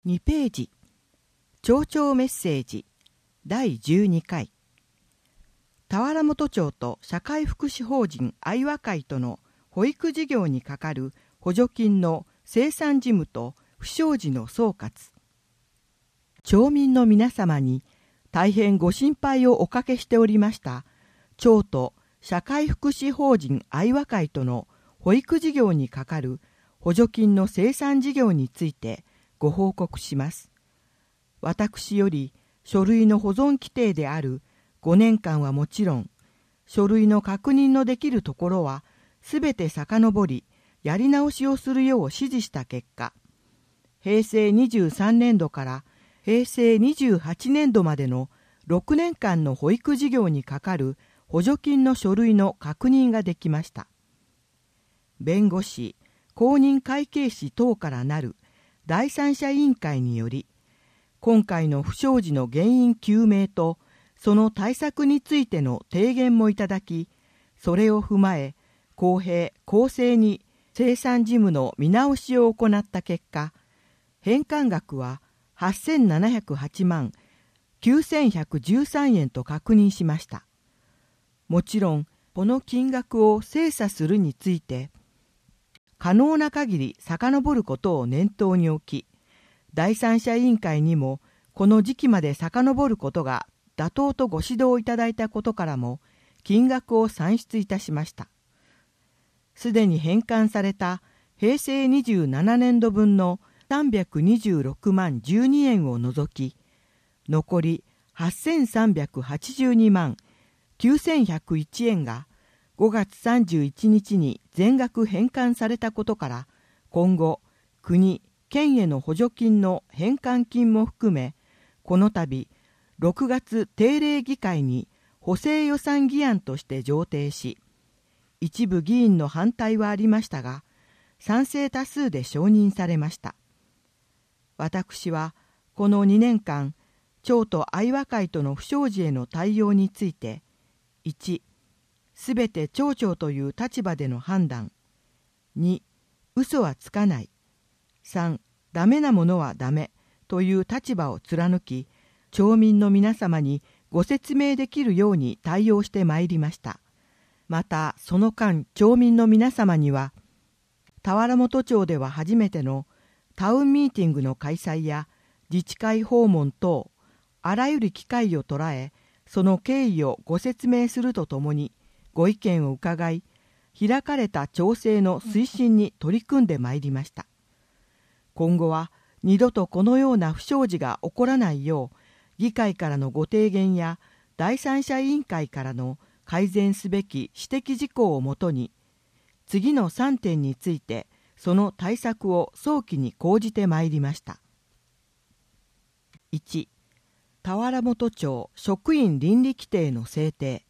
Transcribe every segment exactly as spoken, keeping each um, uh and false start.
にページ、町長メッセージだいじゅうにかい。田原本町と社会福祉法人愛和会との保育事業にかかる補助金の清算事務と不祥事の総括。町民の皆様に大変ご心配をおかけしておりました町と社会福祉法人愛和会との保育事業にかかる補助金の清算事業についてご報告します。私より書類の保存規定であるごねんかんはもちろん、書類の確認のできるところはすべて遡り、やり直しをするよう指示した結果、へいせいにじゅうさんねんどからへいせいにじゅうはちねんどまでのろくねんかんの保育事業にかかる補助金の書類の確認ができました。弁護士、公認会計士等からなる第三者委員会により、今回の不祥事の原因究明とその対策についての提言もいただき、それを踏まえ公平・公正に清算事務の見直しを行った結果、返還額ははっせんななひゃくはちまんきゅうせんひゃくじゅうさんえんと確認しました。もちろんこの金額を精査するについて、可能な限り遡ることを念頭に置き、第三者委員会にもこの時期まで遡ることが妥当とご指導いただいたことからも金額を算出いたしました。すでに返還されたへいせいにじゅうななねんどぶんのさんびゃくにじゅうろくまんじゅうにえんを除き、残りはっせんさんびゃくはちじゅうにまんきゅうせんひゃくいちえんがごがつさんじゅういちにちに全額返還されたことから、今後国・県への補助金の返還金も含め、この度ろくがつ定例議会に補正予算議案として上呈し、一部議員の反対はありましたが、賛成多数で承認されました。私はこのにねんかん、町と愛和会との不祥事への対応について、いち、すべて町長という立場での判断、に、嘘はつかない、さん、ダメなものはダメという立場を貫き、町民の皆様にご説明できるように対応してまいりました。またその間、町民の皆様には、田原本町では初めてのタウンミーティングの開催や自治会訪問等、あらゆる機会を捉え、その経緯をご説明するとともに、ご意見を伺い、開かれた町政の推進に取り組んでまいりました。今後は二度とこのような不祥事が起こらないよう、議会からのご提言や第三者委員会からの改善すべき指摘事項をもとに、次のさんてんについてその対策を早期に講じてまいりました。いち、田原本町職員倫理規定の制定。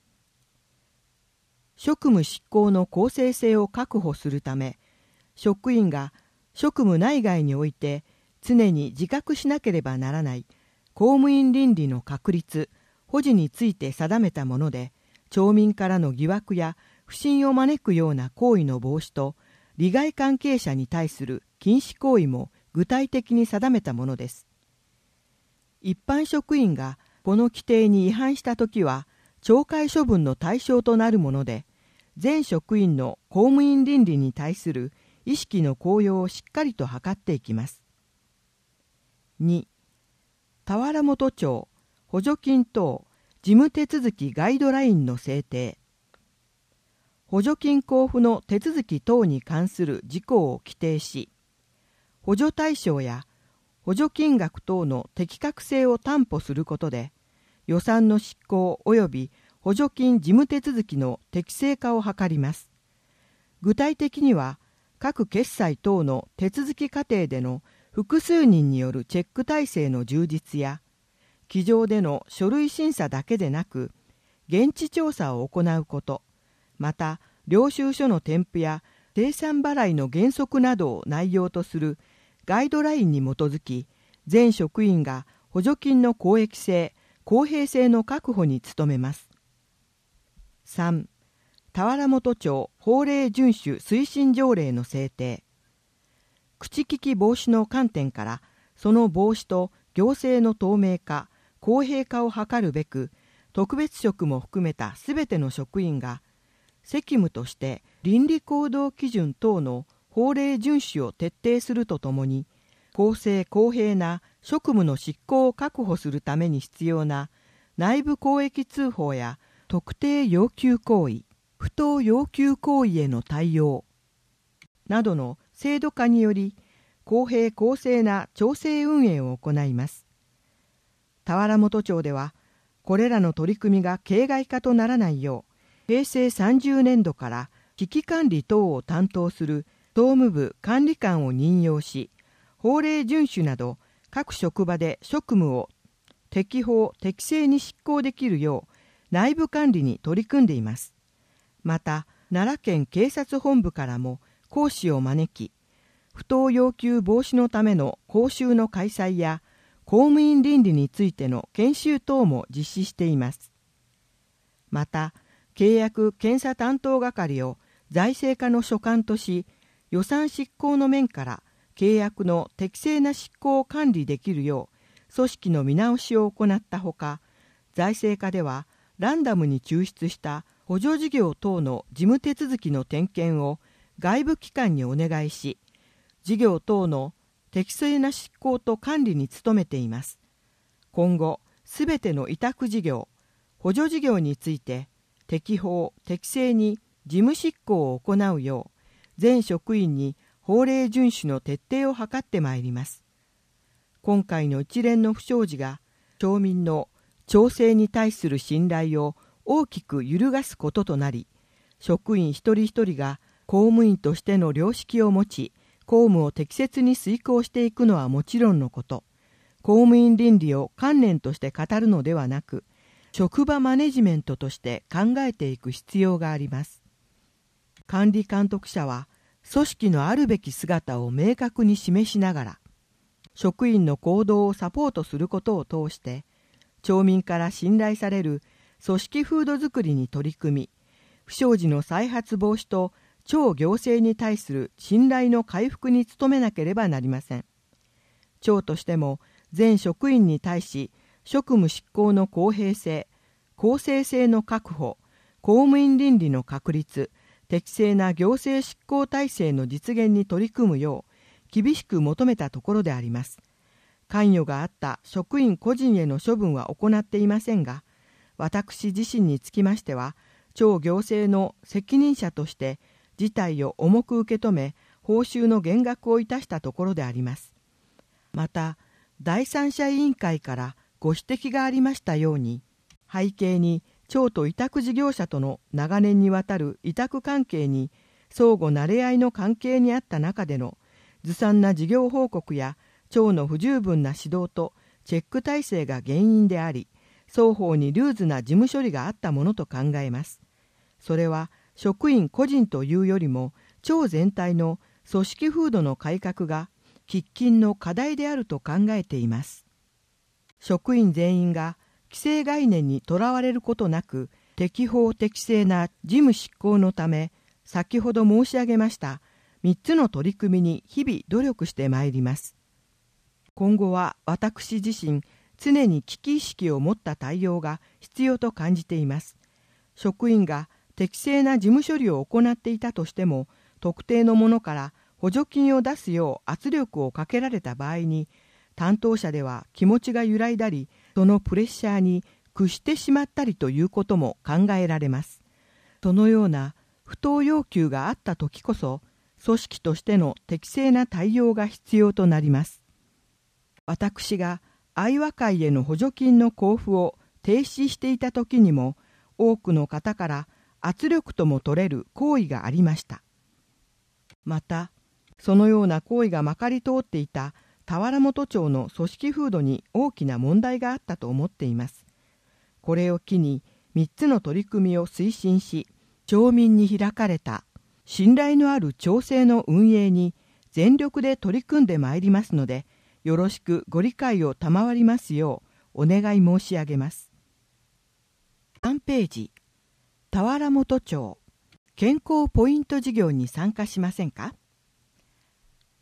職務執行の公正性を確保するため、職員が職務内外において常に自覚しなければならない公務員倫理の確立・保持について定めたもので、町民からの疑惑や不信を招くような行為の防止と、利害関係者に対する禁止行為も具体的に定めたものです。一般職員がこの規定に違反したときは、懲戒処分の対象となるもので、全職員の公務員倫理に対する意識の高揚をしっかりと図っていきます。に、田原本町補助金等事務手続きガイドラインの制定。補助金交付の手続き等に関する事項を規定し、補助対象や補助金額等の適格性を担保することで、予算の執行及び補助金事務手続きの適正化を図ります。具体的には、各決済等の手続き過程での複数人によるチェック体制の充実や、机上での書類審査だけでなく、現地調査を行うこと、また領収書の添付や精算払いの原則などを内容とするガイドラインに基づき、全職員が補助金の公益性・公平性の確保に努めます。さん、田原本町法令遵守推進条例の制定。口利き防止の観点からその防止と行政の透明化、公平化を図るべく、特別職も含めたすべての職員が、責務として倫理行動基準等の法令遵守を徹底するとともに、公正公平な職務の執行を確保するために必要な内部公益通報や特定要求行為、不当要求行為への対応などの制度化により、公平公正な調整運営を行います。田原本町では、これらの取り組みが形骸化とならないよう、へいせいさんじゅうねんどから危機管理等を担当する総務部管理官を任用し、法令遵守など各職場で職務を適法適正に執行できるよう内部管理に取り組んでいます。また、奈良県警察本部からも講師を招き、不当要求防止のための講習の開催や公務員倫理についての研修等も実施しています。また、契約検査担当係を財政課の所管とし、予算執行の面から契約の適正な執行を管理できるよう組織の見直しを行ったほか、財政課ではランダムに抽出した補助事業等の事務手続きの点検を外部機関にお願いし、事業等の適正な執行と管理に努めています。今後、すべての委託事業、補助事業について適法適正に事務執行を行うよう全職員に法令遵守の徹底を図ってまいります。今回の一連の不祥事が町民の町政に対する信頼を大きく揺るがすこととなり、職員一人一人が公務員としての良識を持ち、公務を適切に遂行していくのはもちろんのこと、公務員倫理を観念として語るのではなく、職場マネジメントとして考えていく必要があります。管理監督者は、組織のあるべき姿を明確に示しながら、職員の行動をサポートすることを通して、町民から信頼される組織風土づくりに取り組み、不祥事の再発防止と町行政に対する信頼の回復に努めなければなりません。町としても全職員に対し、職務執行の公平性、公正性の確保、公務員倫理の確立、適正な行政執行体制の実現に取り組むよう厳しく求めたところであります。関与があった職員個人への処分は行っていませんが、私自身につきましては、町行政の責任者として事態を重く受け止め、報酬の減額をいたしたところであります。また、第三者委員会からご指摘がありましたように、背景に町と委託事業者との長年にわたる委託関係に相互馴れ合いの関係にあった中でのずさんな事業報告や町の不十分な指導とチェック体制が原因であり、双方にルーズな事務処理があったものと考えます。それは職員個人というよりも町全体の組織風土の改革が喫緊の課題であると考えています。職員全員が既成概念にとらわれることなく、適法適正な事務執行のため、先ほど申し上げましたみっつの取り組みに日々努力してまいります。今後は私自身、常に危機意識を持った対応が必要と感じています。職員が適正な事務処理を行っていたとしても、特定のものから補助金を出すよう圧力をかけられた場合に、担当者では気持ちが揺らいだり、そのプレッシャーに屈してしまったりということも考えられます。そのような不当要求があったときこそ、組織としての適正な対応が必要となります。私が愛和会への補助金の交付を停止していたときにも、多くの方から圧力とも取れる行為がありました。また、そのような行為がまかり通っていた田原本町の組織風土に大きな問題があったと思っています。これを機にみっつの取り組みを推進し、町民に開かれた信頼のある町政の運営に全力で取り組んでまいりますので、よろしくご理解を賜りますようお願い申し上げます。さんページ、田原本町健康ポイント事業に参加しませんか？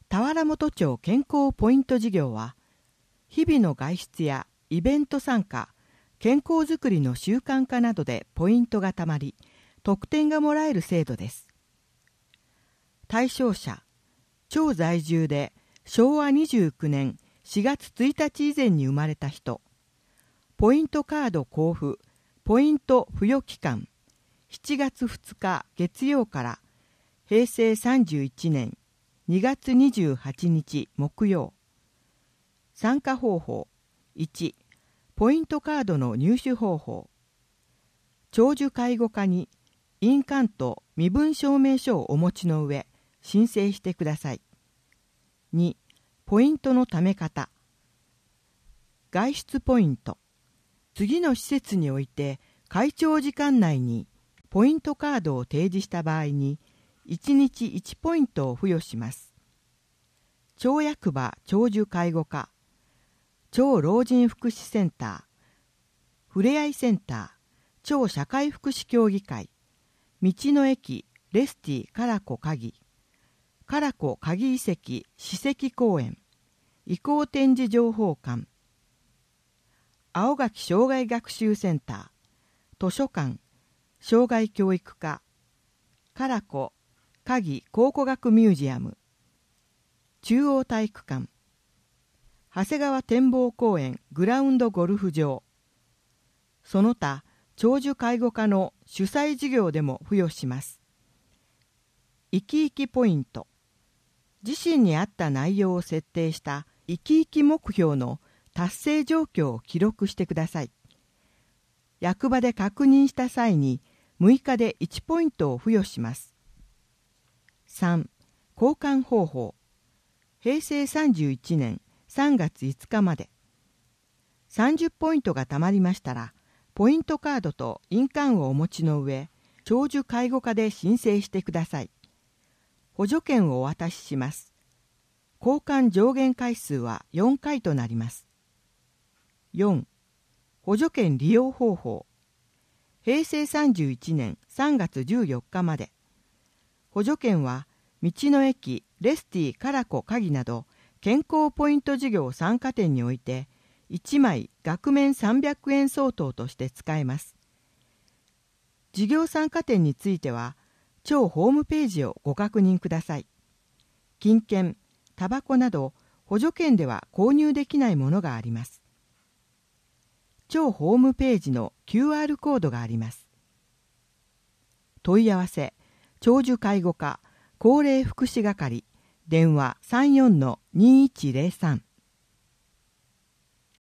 田原本町健康ポイント事業は、日々の外出やイベント参加、健康づくりの習慣化などでポイントがたまり、特典がもらえる制度です。対象者、町在住でしょうわにじゅうきゅうねんしがつついたち以前に生まれた人、ポイントカード交付、ポイント付与期間、しちがつふつか月曜からへいせいさんじゅういちねんにがつにじゅうはちにち木曜。参加方法いち、ポイントカードの入手方法。長寿介護課に印鑑と身分証明書をお持ちの上、申請してください。に、ポイントの貯め方。外出ポイント。次の施設において会長時間内にポイントカードを提示した場合にいちにちいちポイントを付与します。町役場長寿介護課、町老人福祉センター、ふれあいセンター、町社会福祉協議会、道の駅レスティカラコ鍵、カラコ鍵遺跡史跡公園、移行展示情報館、青垣障害学習センター、図書館、障害教育課、カラコ鍵考古学ミュージアム、中央体育館、長谷川展望公園グラウンドゴルフ場、その他長寿介護課の主催事業でも付与します。生き生きポイント。自身に合った内容を設定した生き生き目標の達成状況を記録してください。役場で確認した際にむいかでいちポイントを付与します。さん、交換方法。へいせいさんじゅういちねんさんがついつかまで。さんじゅうポイントがたまりましたら、ポイントカードと印鑑をお持ちの上、長寿介護課で申請してください。補助券をお渡しします。交換上限回数はよんかいとなります。よん、補助券利用方法。へいせいさんじゅういちねんさんがつじゅうよっかまで。補助券は道の駅レスティカラコ鍵など健康ポイント事業参加店においていちまい額面さんびゃくえん相当として使えます。事業参加店については町ホームページをご確認ください。金券、タバコなど補助券では購入できないものがあります。町ホームページの キューアール コードがあります。問い合わせ、長寿介護課高齢福祉係、電話 さんじゅうよんのにいちゼロさん。